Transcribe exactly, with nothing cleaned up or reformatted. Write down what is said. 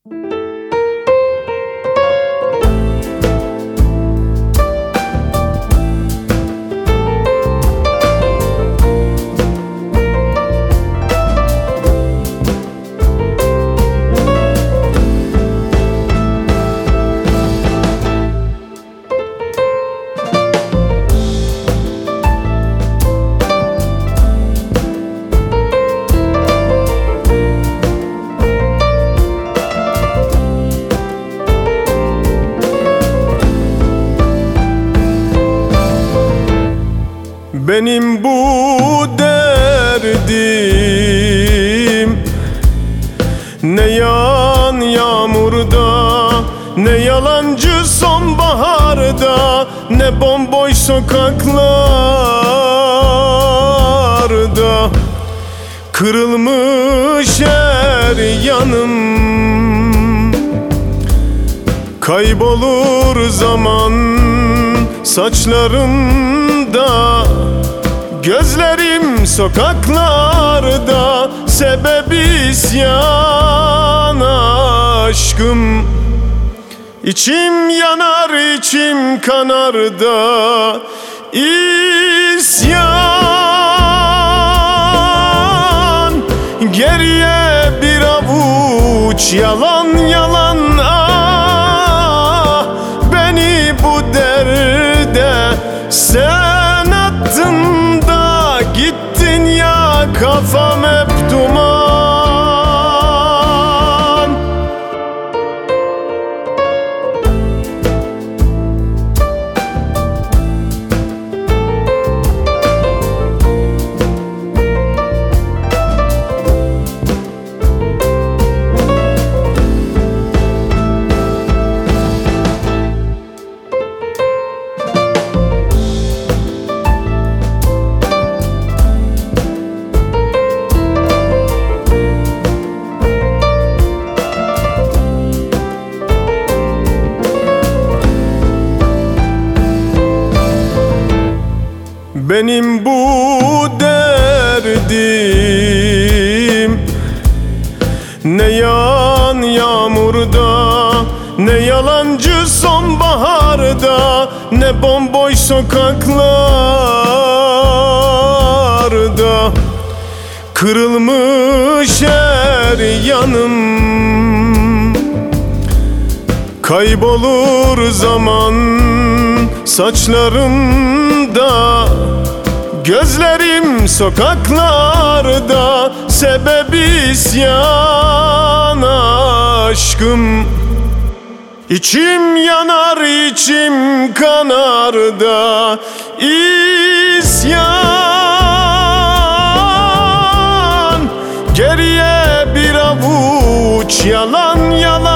Benim bu derdim ne yağan yağmurda, ne yalancı sonbaharda, ne bomboş sokaklarda. Kırılmış her yanım, kaybolur zaman saçlarımda. Gözlerim sokaklarda, sebebi isyan aşkım. İçim yanar, içim kanar da isyan. Geriye bir avuç yalan yalan, ah beni bu derde sen attın. Gittin ya, kafam hep duman. Benim bu derdim ne yağan yağmurda, ne yalancı sonbaharda, ne bomboş sokaklarda. Kırılmış her yanım, kaybolur zaman saçlarımda. Gözlerim sokaklarda, sebebi isyan aşkım. İçim yanar, içim kanar da isyan. Geriye bir avuç yalan yalan.